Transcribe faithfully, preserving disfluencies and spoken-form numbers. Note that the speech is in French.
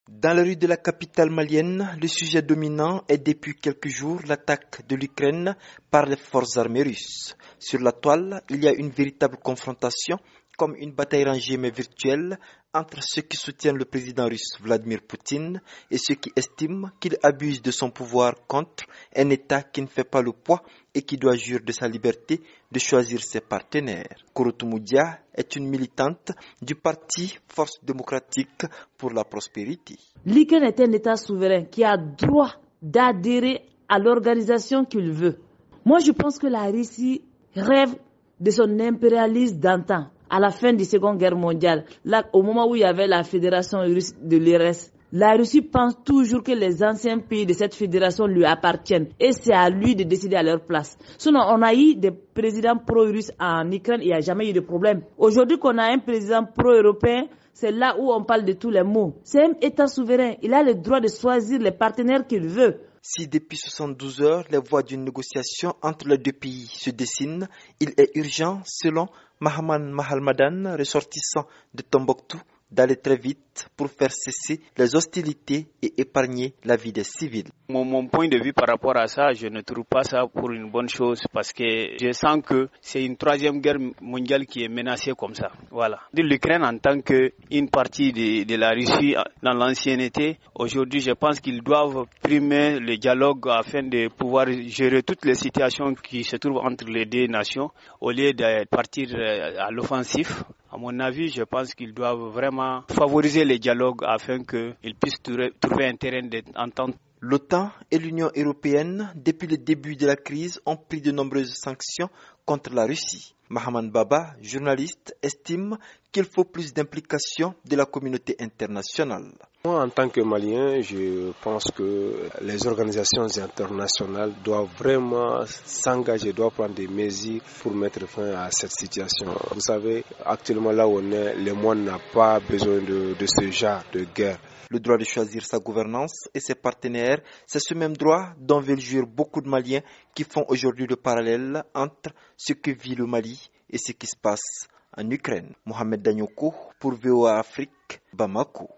Dans les rues de la capitale malienne, le sujet dominant est depuis quelques jours l'attaque de l'Ukraine par les forces armées russes. Sur la toile, il y a une véritable confrontation, comme une bataille rangée mais virtuelle, entre ceux qui soutiennent le président russe Vladimir Poutine et ceux qui estiment qu'il abuse de son pouvoir contre un État qui ne fait pas le poids et qui doit jouir de sa liberté de choisir ses partenaires. Kouroutoumoudia est une militante du parti Force démocratique pour la prospérité. L'Ukraine est un État souverain qui a droit d'adhérer à l'organisation qu'il veut. Moi, je pense que la Russie rêve de son impérialisme d'antan. À la fin de la Seconde Guerre mondiale, là, au moment où il y avait la fédération russe de l'U R S, la Russie pense toujours que les anciens pays de cette fédération lui appartiennent et c'est à lui de décider à leur place. Sinon, on a eu des présidents pro-russes en Ukraine et il n'y a jamais eu de problème. Aujourd'hui qu'on a un président pro-européen, c'est là où on parle de tous les mots. C'est un État souverain, il a le droit de choisir les partenaires qu'il veut. Si depuis soixante-douze heures, les voies d'une négociation entre les deux pays se dessinent, il est urgent, selon Mahaman Mahalmadan, ressortissant de Tombouctou, d'aller très vite pour faire cesser les hostilités et épargner la vie des civils. Mon, mon point de vue par rapport à ça, je ne trouve pas ça pour une bonne chose parce que je sens que c'est une troisième guerre mondiale qui est menacée comme ça. Voilà. L'Ukraine en tant qu'une partie de, de la Russie dans l'ancienneté, aujourd'hui je pense qu'ils doivent primer le dialogue afin de pouvoir gérer toutes les situations qui se trouvent entre les deux nations au lieu de partir à l'offensif. À mon avis, je pense qu'ils doivent vraiment favoriser les dialogues afin qu'ils puissent trouver un terrain d'entente. L'OTAN et l'Union européenne, depuis le début de la crise, ont pris de nombreuses sanctions contre la Russie. Mahaman Baba, journaliste, estime qu'il faut plus d'implication de la communauté internationale. Moi, en tant que Malien, je pense que les organisations internationales doivent vraiment s'engager, doivent prendre des mesures pour mettre fin à cette situation. Vous savez, actuellement là où on est, le monde n'a pas besoin de, de ce genre de guerre. Le droit de choisir sa gouvernance et ses partenaires, c'est ce même droit dont veulent jouir beaucoup de Maliens qui font aujourd'hui le parallèle entre ce que vit le Mali et ce qui se passe en Ukraine. Mohamed Danyoko pour V O A Afrique, Bamako.